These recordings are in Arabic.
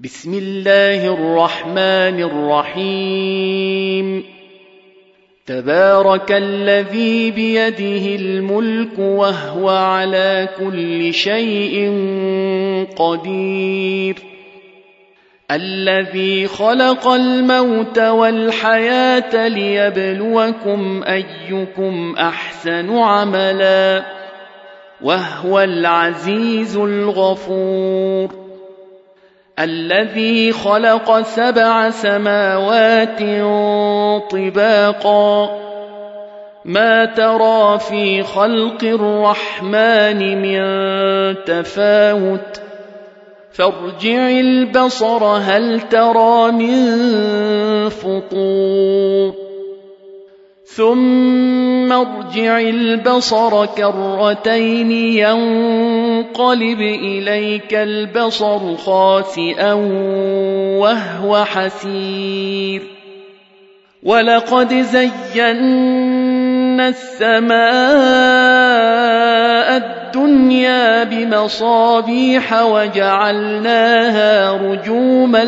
بسم الله الرحمن الرحيم تبارك الذي بيده الملك وهو على كل شيء قدير الذي خلق الموت والحياة ليبلوكم أيكم أحسن عملا وهو العزيز الغفور الذي خلق 7 سماوات طباقا ما ترى في خلق الرحمن من تفاوت فارجع البصر هل ترى من فطور ثم ارجع البصر كرتين ينقلب إليك البصر خاسئا وهو حسير ولقد زينا السماء الدنيا بمصابيح وجعلناها رجوما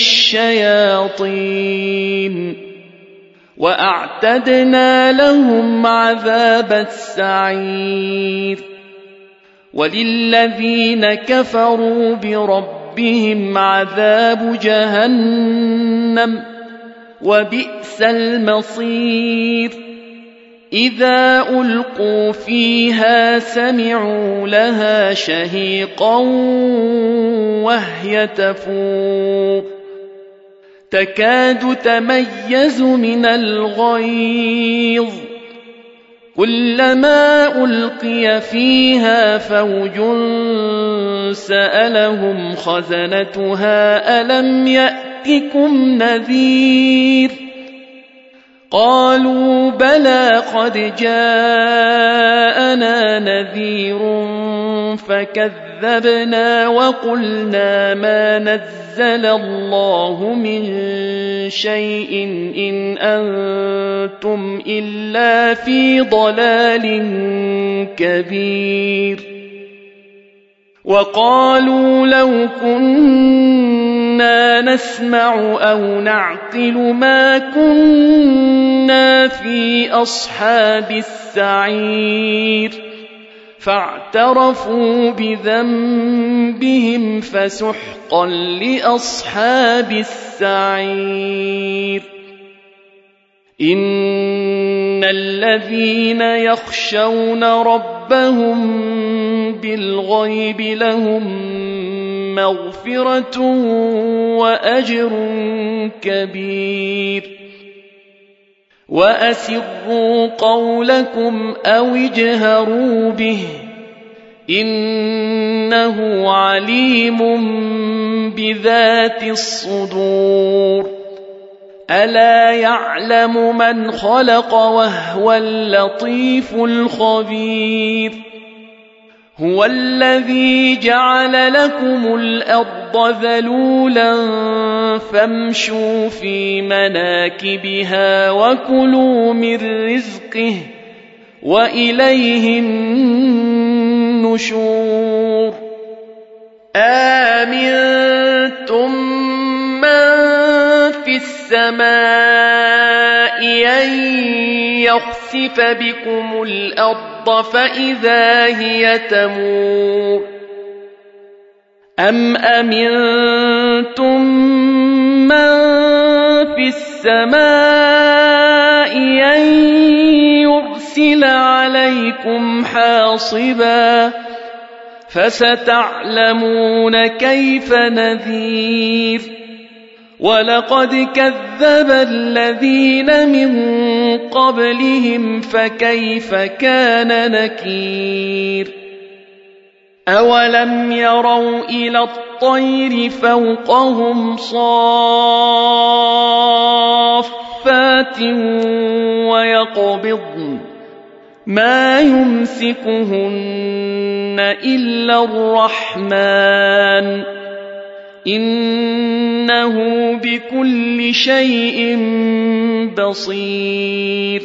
للشياطين وأعتدنا لهم عذاب السعير وللذين كفروا بربهم عذاب جهنم وبئس المصير إذا ألقوا فيها سمعوا لها شهيقا وهي تفور تكاد تميز من الغيظ كلما ألقي فيها فوج سألهم خزنتها ألم يأتكم نذير قالوا بلى قد جاءنا نذير فكذبنا وقلنا ما نزل الله من شيء إن أنتم إلا في ضلال كبير وقالوا لو كنا نسمع أو نعقل ما كنا في أصحاب السعير فاعترفوا بذنبهم فسحقا لأصحاب السعير إن الذين يخشون ربهم بالغيب لهم مغفرة وأجر كبير وأسروا قولكم أو اجهروا به إنه عليم بذات الصدور ألا يعلم من خلق وهو اللطيف الخبير هو الذي جعل لكم الأرض ذلولا فامشوا في مناكبها وكلوا من رزقه وإليه النشور آمنتم من في السماء أن يخسف بكم الأرض فإذا هي تمور أم أمنتم من في السماء أن يرسل عليكم حاصبا فستعلمون كيف نذير ولقد كذب الذين من قبلهم فكيف كان نكير أولم يروا إلى الطير فوقهم صافات ويقبضن ما يمسكهن إلا الرحمن إنه بكل شيء بصير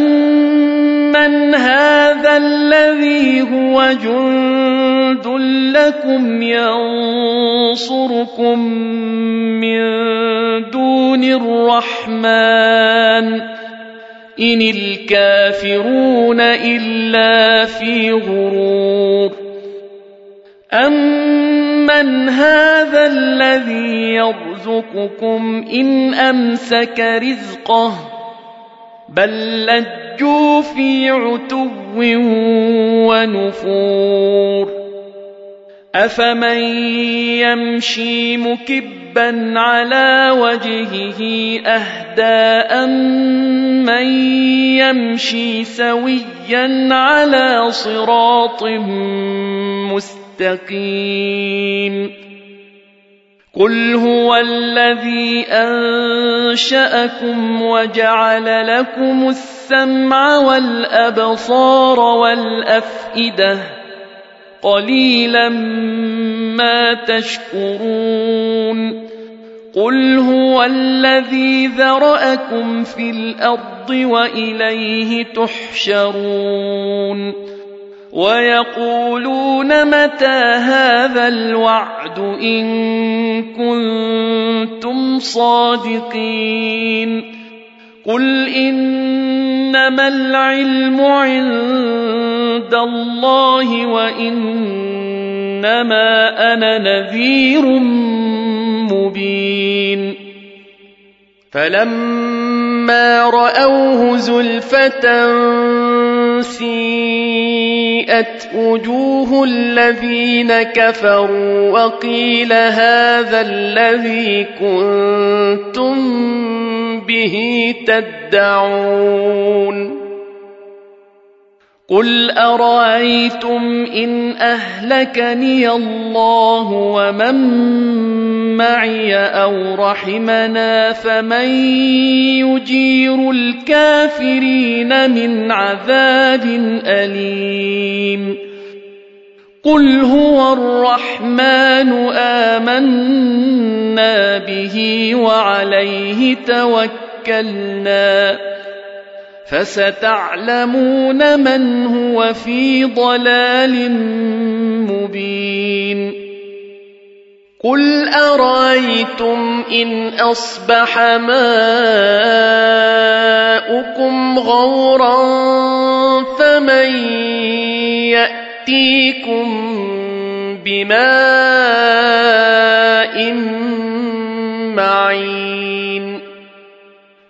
أمن هذا الذي هو جند لكم ينصركم من دون الرحمن إن الكافرون إلا في غرور أمن هذا الذي يرزقكم إن أمسك رزقه بل لجوا في عتو ونفور أفمن يمشي مكبا على وجهه أهدى أمن يمشي سويا على صراط مستقيم قل هو الذي أنشأكم وجعل لكم السمع والأبصار والأفئدة قليلا ما تشكرون قل هو الذي ذرأكم في الأرض وإليه تحشرون ويقولون متى هذا الوعد إن كنتم صادقين قل إنما العلم عند الله وإنما أنا نذير مبين فلما رأوه زلفة سيئت وجوه الذين كفروا وقيل هذا الذي كنتم به تدعون قل أرأيتم إن أهلكني الله ومن معي أو رحمنا فمن يجير الكافرين من عذاب أليم قل هو الرحمن آمنا به وعليه توكلنا فستعلمون من هو في ضلال مبين قل أرأيتم إن أصبح ماؤكم غورا فمن يأتيكم بماء معين